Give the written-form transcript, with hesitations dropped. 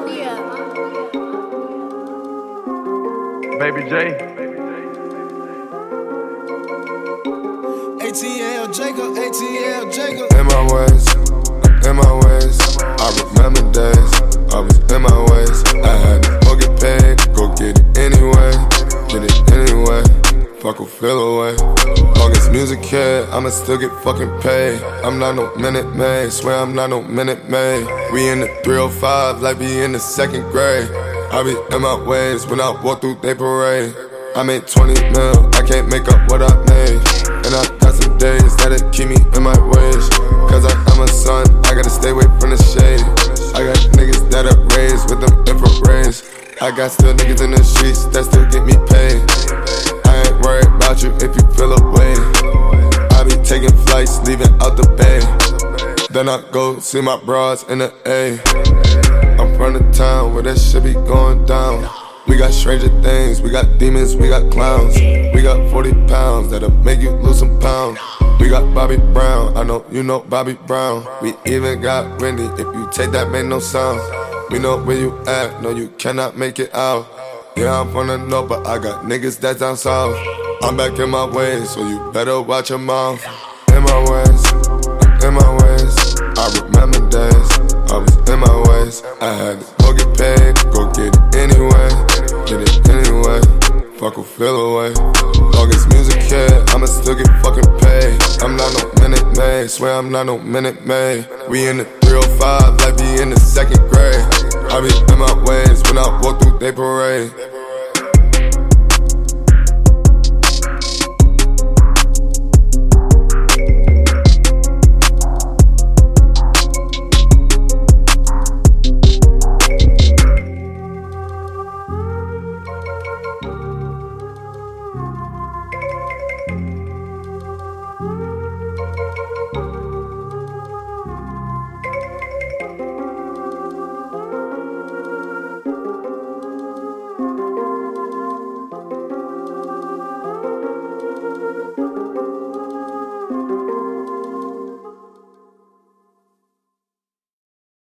Baby J. ATL Jacob, ATL Jacob. In my ways, in my ways. I remember days, I was in my ways. I had to go get paid, go get it anyway. Get it anyway, fuck will feel away. August music kid, I'ma still get fucking paid. I'm not no Minute Maid, swear I'm not no Minute Maid. We in the 305 like we in the second grade. I be in my ways when I walk through they parade. I made 20 mil, I can't make up what I made. And I got some days that'll keep me in my ways. Cause I'm a son, I gotta stay away from the shade. I got niggas that are raised with them infrareds. I got still niggas in the streets that still get me paid. I ain't worried about you if you feel away. I be taking flights, leaving out the bay. Then I go see my bras in the A. I'm from the town where that shit be going down. We got stranger things, we got demons, we got clowns. We got 40 pounds that'll make you lose some pounds. We got Bobby Brown, I know you know Bobby Brown. We even got Wendy, if you take that make no sound. We know where you at, no you cannot make it out. Yeah, I'm from the north, but I got niggas that's down south. I'm back in my ways, so you better watch your mouth. In my ways, in my ways. I remember days, I was in my ways. I had to go get paid, go get it anyway. Get it anyway, fuck will feel away. August music kid, I'ma still get fucking paid. I'm not no Minute Maid, swear I'm not no Minute Maid. We in the 305 like we in the second grade. I be in my ways when I walk through they parade.